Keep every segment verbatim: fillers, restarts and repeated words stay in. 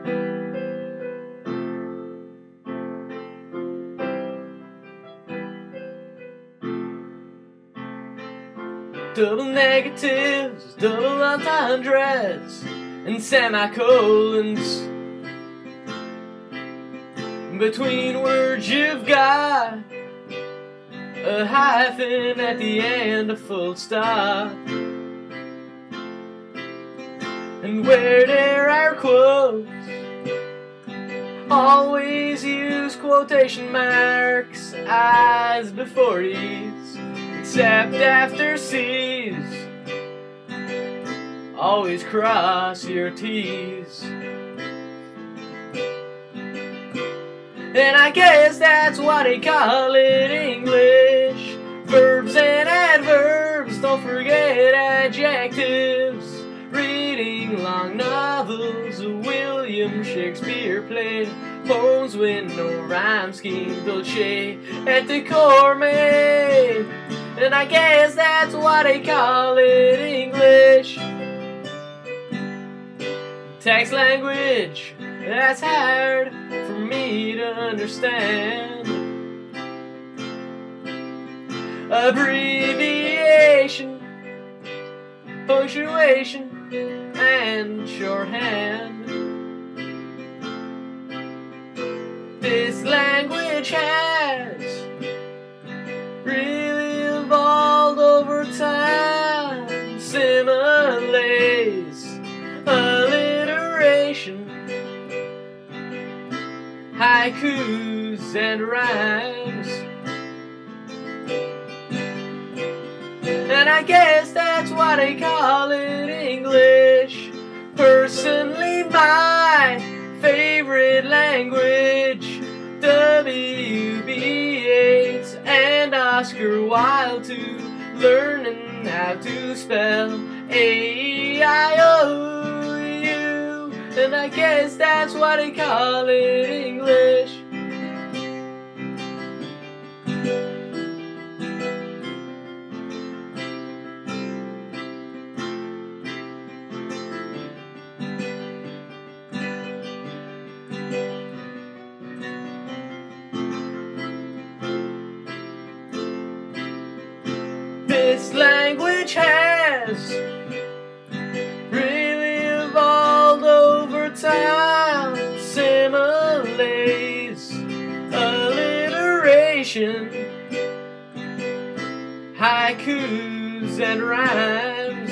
Double negatives, double entendres, and semicolons. Between words you've got a hyphen at the end, a full stop. And where there are quotes, always use quotation marks as before E's, except after C's. Always cross your T's. And I guess that's what they call it English. Verbs and adverbs, don't forget adjectives. Reading long novels, a William Shakespeare play, poems with no rhyme scheme, dolce et decorum. And I guess that's what they call it English. Text language, that's hard for me to understand. Abbreviation, punctuation, and shorthand. This language has really evolved over time. Similes, alliteration, haikus and rhymes. And I guess that's why they call it English. Personally, my favorite language, W B eight and Oscar Wilde too, learning how to spell A E I O U. And I guess that's why they call it English. This language has really evolved over time. Similes, alliteration, haikus and rhymes.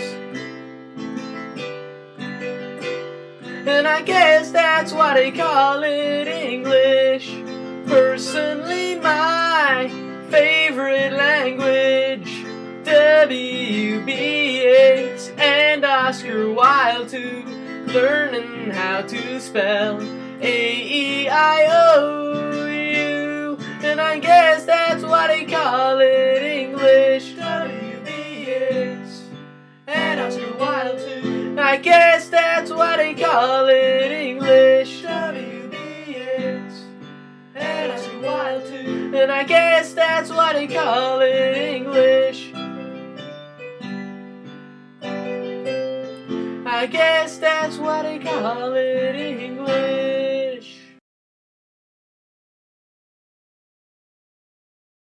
And I guess that's why they call it English. Personally, my favorite language, W B eight and Oscar Wilde too, learning how to spell A E I O U. And I guess that's why they call it English. W B eight and Oscar Wilde too. I guess that's why they call it English. W B eight and Oscar Wilde too. And I guess that's why they call it English. I guess that's what they call it.